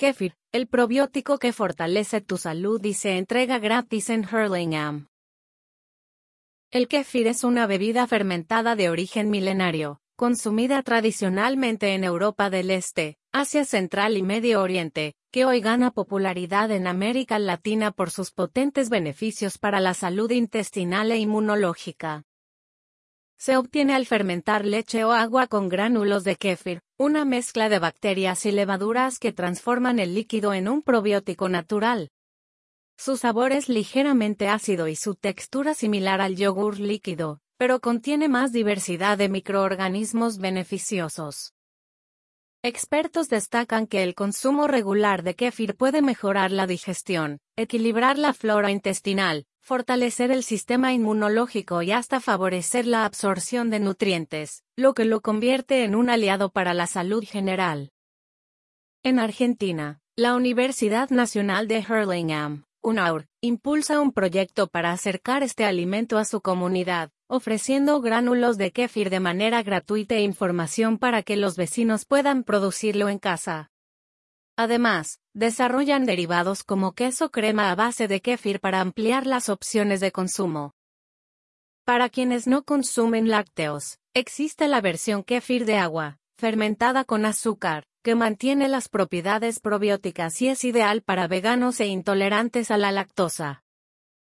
Kéfir, el probiótico que fortalece tu salud y se entrega gratis en Hurlingham. El kéfir es una bebida fermentada de origen milenario, consumida tradicionalmente en Europa del Este, Asia Central y Medio Oriente, que hoy gana popularidad en América Latina por sus potentes beneficios para la salud intestinal e inmunológica. Se obtiene al fermentar leche o agua con gránulos de kéfir, una mezcla de bacterias y levaduras que transforman el líquido en un probiótico natural. Su sabor es ligeramente ácido y su textura similar al yogur líquido, pero contiene más diversidad de microorganismos beneficiosos. Expertos destacan que el consumo regular de kéfir puede mejorar la digestión, equilibrar la flora intestinal, fortalecer el sistema inmunológico y hasta favorecer la absorción de nutrientes, lo que lo convierte en un aliado para la salud general. En Argentina, la Universidad Nacional de Hurlingham, UNAUR, impulsa un proyecto para acercar este alimento a su comunidad, ofreciendo gránulos de kéfir de manera gratuita e información para que los vecinos puedan producirlo en casa. Además, desarrollan derivados como queso crema a base de kéfir para ampliar las opciones de consumo. Para quienes no consumen lácteos, existe la versión kéfir de agua, fermentada con azúcar, que mantiene las propiedades probióticas y es ideal para veganos e intolerantes a la lactosa.